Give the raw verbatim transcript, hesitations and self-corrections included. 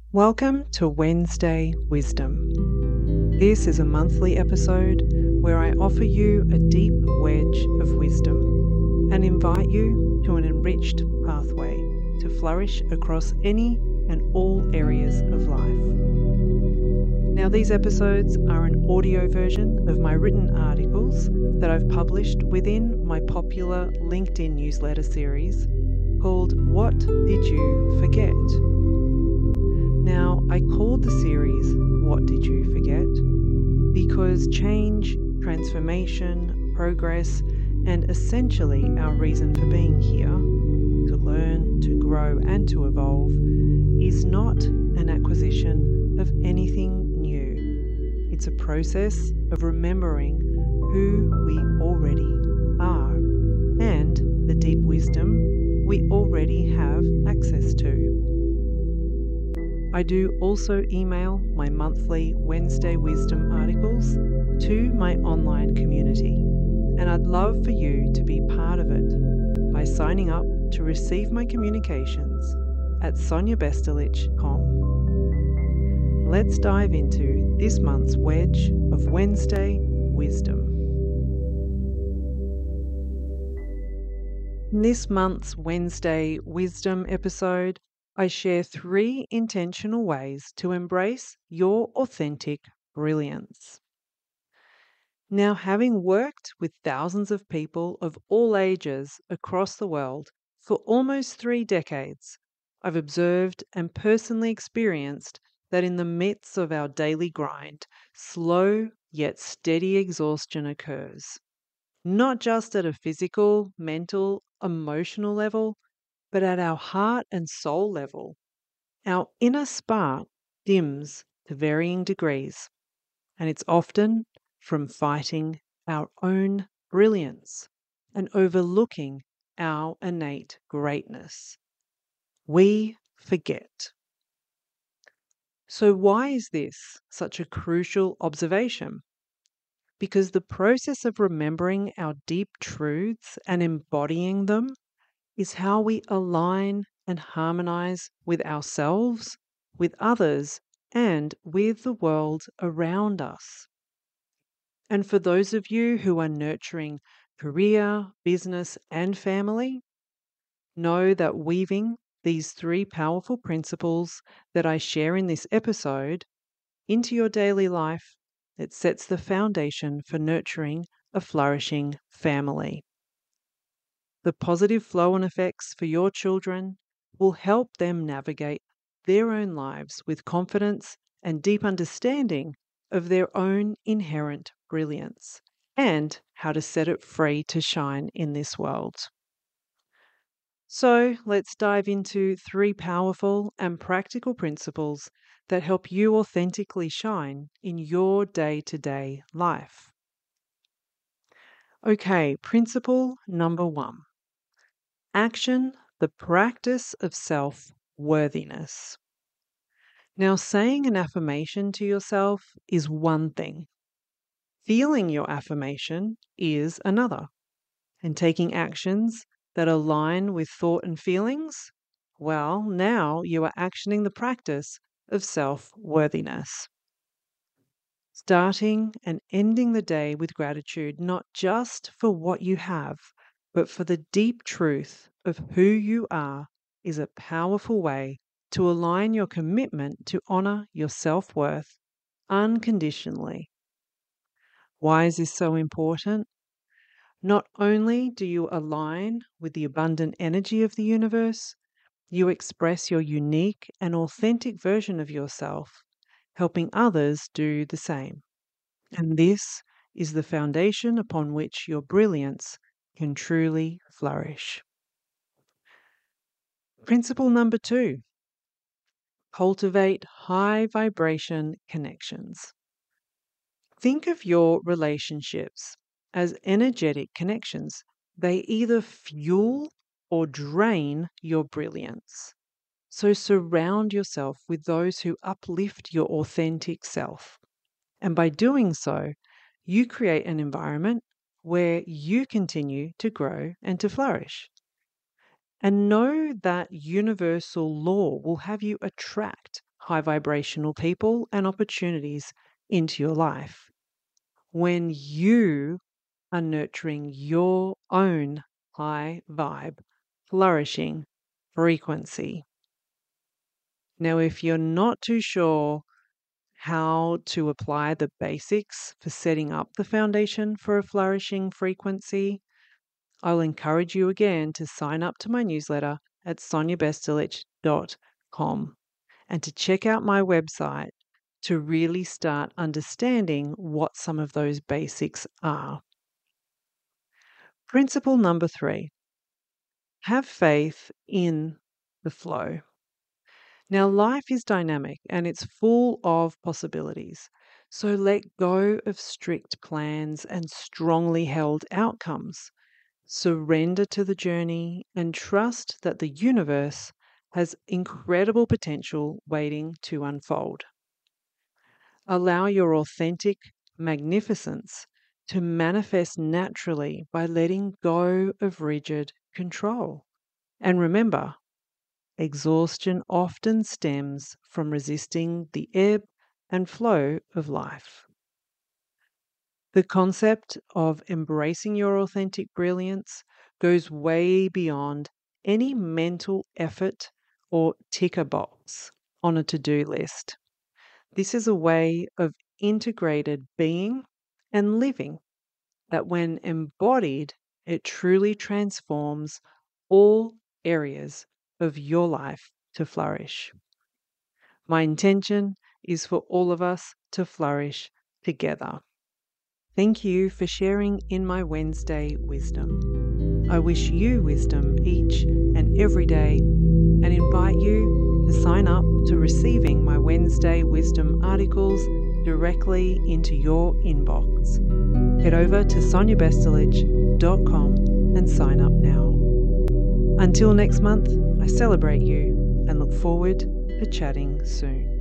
Welcome to Wednesday Wisdom. This is a monthly episode where I offer you a deep wedge of wisdom and invite you to an enriched pathway to flourish across any and all areas of life. Now, these episodes are an audio version of my written articles that I've published within my popular LinkedIn newsletter series called What Did You Forget? Now, I called the series What Did You Forget? Because change, transformation, progress, and essentially our reason for being here, to learn, to grow, and to evolve, is not an acquisition of anything new. It's a process of remembering who we already are and the deep wisdom we already have access to. I do also email my monthly Wednesday Wisdom articles to my online community, and I'd love for you to be part of it by signing up to receive my communications at sonia bestelich dot com. Let's dive into this month's wedge of Wednesday Wisdom. In this month's Wednesday Wisdom episode, I share three intentional ways to embrace your authentic brilliance. Now, having worked with thousands of people of all ages across the world for almost three decades, I've observed and personally experienced that in the midst of our daily grind, slow yet steady exhaustion occurs, not just at a physical, mental, emotional level, but at our heart and soul level. Our inner spark dims to varying degrees, and it's often from fighting our own brilliance and overlooking our innate greatness. We forget. So why is this such a crucial observation? Because the process of remembering our deep truths and embodying them is how we align and harmonize with ourselves, with others, and with the world around us. And for those of you who are nurturing career, business, and family, know that weaving these three powerful principles that I share in this episode into your daily life, it sets the foundation for nurturing a flourishing family. The positive flow and effects for your children will help them navigate their own lives with confidence and deep understanding of their own inherent brilliance and how to set it free to shine in this world. So let's dive into three powerful and practical principles that help you authentically shine in your day-to-day life. Okay, principle number one. Action, the practice of self-worthiness. Now, saying an affirmation to yourself is one thing. Feeling your affirmation is another. And taking actions that align with thought and feelings, well, now you are actioning the practice of self-worthiness. Starting and ending the day with gratitude, not just for what you have, but for the deep truth of who you are, is a powerful way to align your commitment to honor your self-worth unconditionally. Why is this so important? Not only do you align with the abundant energy of the universe, you express your unique and authentic version of yourself, helping others do the same. And this is the foundation upon which your brilliance can truly flourish. Principle number two, cultivate high vibration connections. Think of your relationships as energetic connections. They either fuel or drain your brilliance. So surround yourself with those who uplift your authentic self. And by doing so, you create an environment where you continue to grow and to flourish. And know that universal law will have you attract high vibrational people and opportunities into your life. When you are nurturing your own high vibe, flourishing frequency. Now, if you're not too sure how to apply the basics for setting up the foundation for a flourishing frequency, I'll encourage you again to sign up to my newsletter at sonia bestelic dot com and to check out my website to really start understanding what some of those basics are. Principle number three, have faith in the flow. Now, life is dynamic and it's full of possibilities. So let go of strict plans and strongly held outcomes. Surrender to the journey and trust that the universe has incredible potential waiting to unfold. Allow your authentic magnificence to manifest naturally by letting go of rigid control. And remember, exhaustion often stems from resisting the ebb and flow of life. The concept of embracing your authentic brilliance goes way beyond any mental effort or ticker box on a to-do list. This is a way of integrated being and living that, when embodied, it truly transforms all areas of your life to flourish. My intention is for all of us to flourish together. Thank you for sharing in my Wednesday wisdom. I wish you wisdom each and every day and invite you to sign up to receiving my Wednesday wisdom articles directly into your inbox. Head over to sonia bestelic dot com and sign up now. Until next month, I celebrate you and look forward to chatting soon.